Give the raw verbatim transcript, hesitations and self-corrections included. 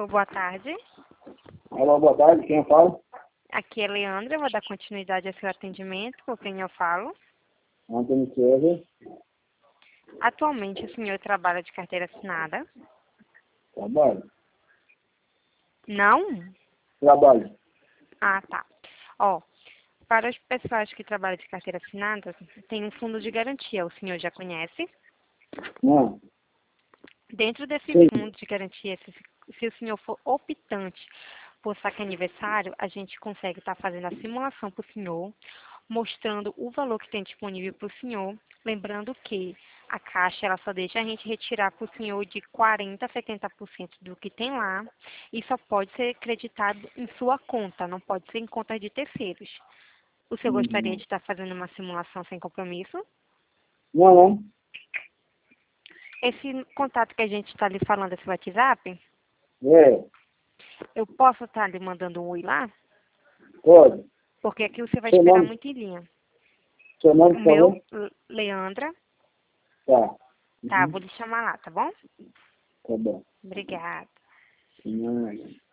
Alô, boa tarde. Alô, boa tarde, quem fala? Aqui é Leandra, eu vou dar continuidade ao seu atendimento, com quem eu falo. Antônio César. Atualmente o senhor trabalha de carteira assinada? Trabalho. Não? Trabalho. Ah, tá. Ó, para as pessoas que trabalham de carteira assinada, tem um fundo de garantia, o senhor já conhece? Não. Dentro desse Sim. fundo de garantia, se, se o senhor for optante por saque aniversário, a gente consegue estar fazendo a simulação para o senhor, mostrando o valor que tem disponível para o senhor, lembrando que a Caixa ela só deixa a gente retirar para o senhor de quarenta por cento a setenta por cento do que tem lá e só pode ser creditado em sua conta, não pode ser em conta de terceiros. O senhor gostaria Uhum. de estar fazendo uma simulação sem compromisso? Não, não. Esse contato que a gente está lhe falando, esse WhatsApp, É, eu posso estar lhe mandando um oi lá? pode. Porque aqui você vai Seu esperar nome, muito em linha. seu nome, O por meu, favor? Le- Leandra, Tá. tá, Uhum. vou lhe chamar lá, tá bom? Tá bom. Obrigada. Não.